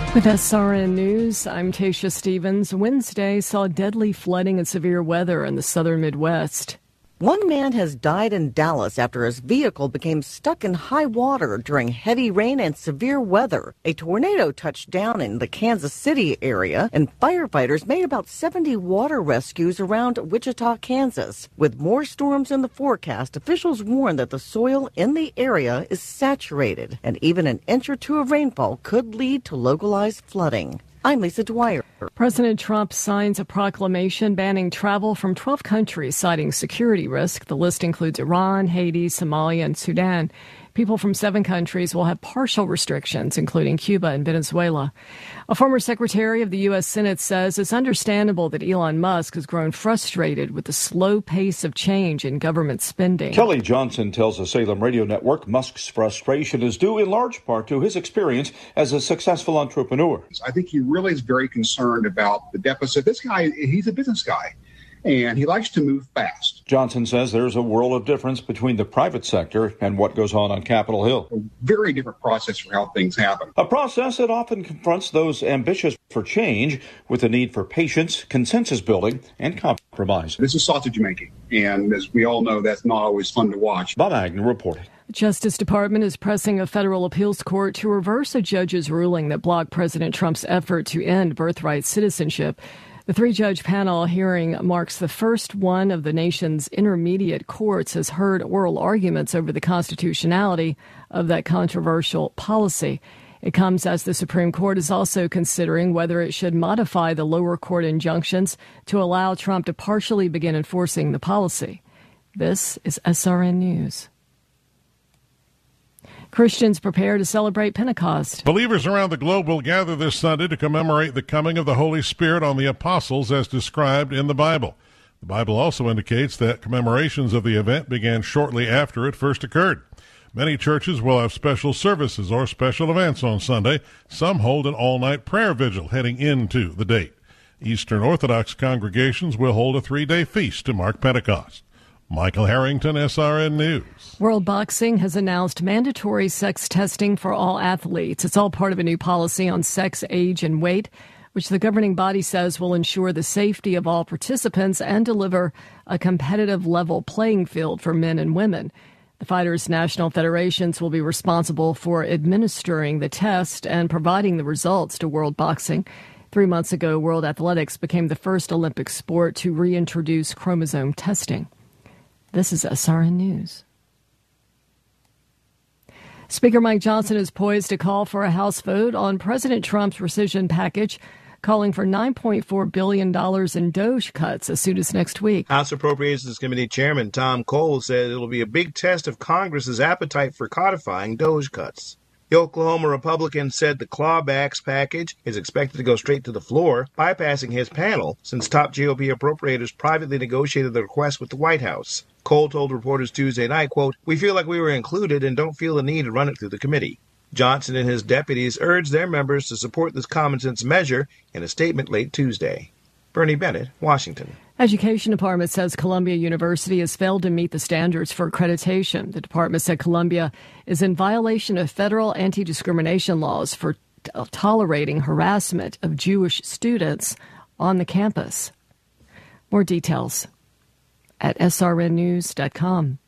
With SRN News, I'm Tasha Stevens. Wednesday saw deadly flooding and severe weather in the southern Midwest. One man has died in Dallas after his vehicle became stuck in high water during heavy rain and severe weather. A tornado touched down in the Kansas City area, and firefighters made about 70 water rescues around Wichita, Kansas. With more storms in the forecast, officials warn that the soil in the area is saturated, and even an inch or two of rainfall could lead to localized flooding. I'm Lisa Dwyer. President Trump signs a proclamation banning travel from 12 countries, citing security risk. The list includes Iran, Haiti, Somalia, and Sudan. People from 7 countries will have partial restrictions, including Cuba and Venezuela. A former secretary of the U.S. Senate says it's understandable that Elon Musk has grown frustrated with the slow pace of change in government spending. Kelly Johnson tells the Salem Radio Network Musk's frustration is due in large part to his experience as a successful entrepreneur. I think he really is very concerned about the deficit. This guy, he's a business guy, and he likes to move fast. Johnson says there's a world of difference between the private sector and what goes on Capitol Hill. A very different process for how things happen. A process that often confronts those ambitious for change with the need for patience, consensus building, and compromise. This is sausage making, and as we all know, that's not always fun to watch. Bob Agnew reporting. The Justice Department is pressing a federal appeals court to reverse a judge's ruling that blocked President Trump's effort to end birthright citizenship. The 3-judge panel hearing marks the first one of the nation's intermediate courts has heard oral arguments over the constitutionality of that controversial policy. It comes as the Supreme Court is also considering whether it should modify the lower court injunctions to allow Trump to partially begin enforcing the policy. This is SRN News. Christians prepare to celebrate Pentecost. Believers around the globe will gather this Sunday to commemorate the coming of the Holy Spirit on the apostles as described in the Bible. The Bible also indicates that commemorations of the event began shortly after it first occurred. Many churches will have special services or special events on Sunday. Some hold an all-night prayer vigil heading into the date. Eastern Orthodox congregations will hold a 3-day feast to mark Pentecost. Michael Harrington, SRN News. World Boxing has announced mandatory sex testing for all athletes. It's all part of a new policy on sex, age, and weight, which the governing body says will ensure the safety of all participants and deliver a competitive level playing field for men and women. The fighters' national federations will be responsible for administering the test and providing the results to World Boxing. 3 months ago, World Athletics became the first Olympic sport to reintroduce chromosome testing. This is SRN News. Speaker Mike Johnson is poised to call for a House vote on President Trump's rescission package, calling for $9.4 billion in DOGE cuts as soon as next week. House Appropriations Committee Chairman Tom Cole said it will be a big test of Congress's appetite for codifying DOGE cuts. The Oklahoma Republican said the clawbacks package is expected to go straight to the floor, bypassing his panel, since top GOP appropriators privately negotiated the request with the White House. Cole told reporters Tuesday night, quote, "We feel like we were included and don't feel the need to run it through the committee." Johnson and his deputies urged their members to support this common-sense measure in a statement late Tuesday. Bernie Bennett, Washington. Education Department says Columbia University has failed to meet the standards for accreditation. The department said Columbia is in violation of federal anti-discrimination laws for tolerating harassment of Jewish students on the campus. More details at srnnews.com.